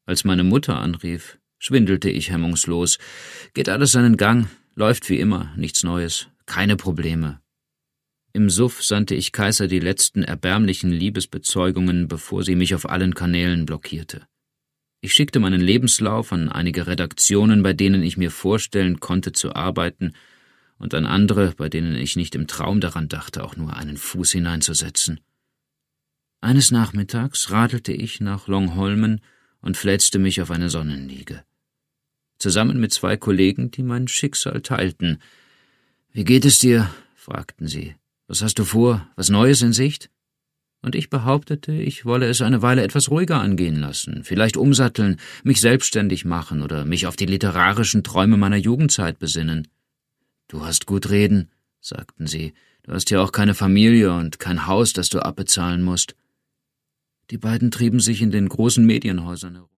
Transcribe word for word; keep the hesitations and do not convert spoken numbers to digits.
Als meine Mutter anrief, schwindelte ich hemmungslos. Geht alles seinen Gang, läuft wie immer, nichts Neues, keine Probleme. Im Suff sandte ich Kaiser die letzten erbärmlichen Liebesbezeugungen, bevor sie mich auf allen Kanälen blockierte. Ich schickte meinen Lebenslauf an einige Redaktionen, bei denen ich mir vorstellen konnte zu arbeiten, und an andere, bei denen ich nicht im Traum daran dachte, auch nur einen Fuß hineinzusetzen. Eines Nachmittags radelte ich nach Longholmen und fläzte mich auf eine Sonnenliege. Zusammen mit zwei Kollegen, die mein Schicksal teilten. »Wie geht es dir?« fragten sie. »Was hast du vor? Was Neues in Sicht?« Und ich behauptete, ich wolle es eine Weile etwas ruhiger angehen lassen, vielleicht umsatteln, mich selbstständig machen oder mich auf die literarischen Träume meiner Jugendzeit besinnen. »Du hast gut reden«, sagten sie, »du hast ja auch keine Familie und kein Haus, das du abbezahlen musst.« Die beiden trieben sich in den großen Medienhäusern herum.